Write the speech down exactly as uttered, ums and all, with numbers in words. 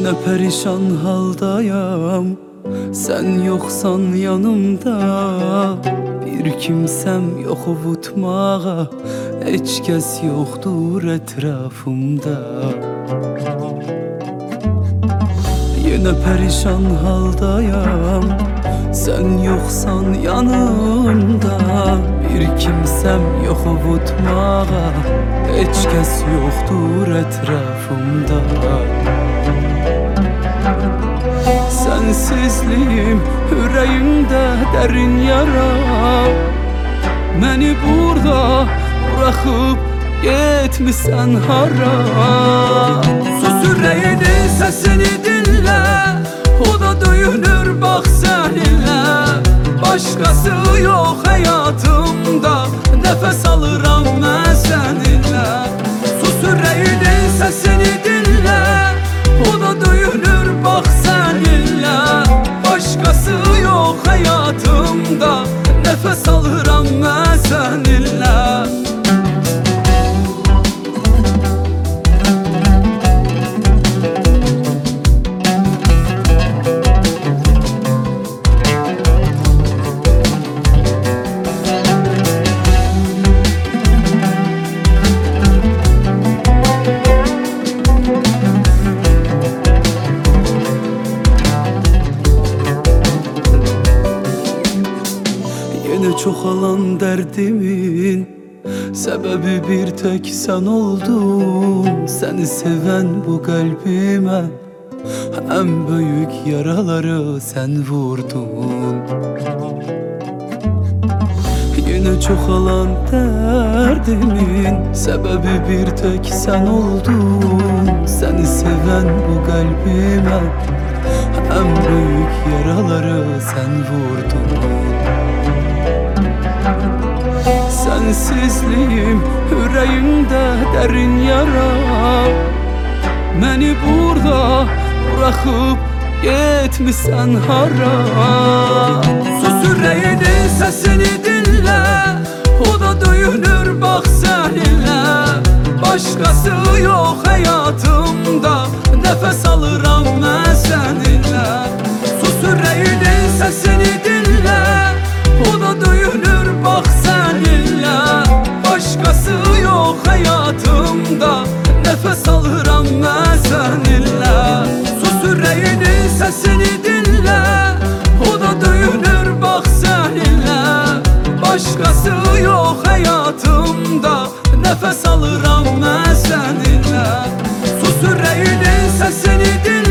Yine perişan haldayam, sen yoksan yanımda. Bir kimsem yok avutmağa, hiç kes yoktur etrafımda. Yine perişan haldayam, sen yoksan yanımda. Bir kimsem yok avutmağa, hiç kes yoktur etrafımda. Sensizliğim yüreğimde derin yara, beni burada bırakıp gitmişsen hara. Sus yüreğinin sesini dinle, o da duyulur bak seninle. Başkası yok hayatımda, nefes alırım ben seninle. Sus yüreğinin sesini dinle, o da duyulur bak seninle. Başkası yok hayatımda, nefes alırım ben seninle. Yine çoğalan derdimin sebebi bir tek sen oldun. Seni seven bu kalbime en büyük yaraları sen vurdun. Yine çoğalan derdimin sebebi bir tek sen oldun. Seni seven bu kalbime en büyük yaraları sen vurdun. Sensizliğim yüreğimde derin yara, beni burada bırakıp gitmişsen hara. Sus yüreğinin sesini dinle, o da duyulur bak seninle. Başkası yok hayatımda, nefes alırım ben seninle. Sus yüreğinin sesini dinle, o da duyulur bak seninle. Başkası yok hayatımda, nefes alırım ben seninle. Sus yüreğinin sesini dinle, o da duyulur bak seninle. Başkası yok hayatımda, nefes alırım ben seninle. Sus yüreğinin sesini dinle,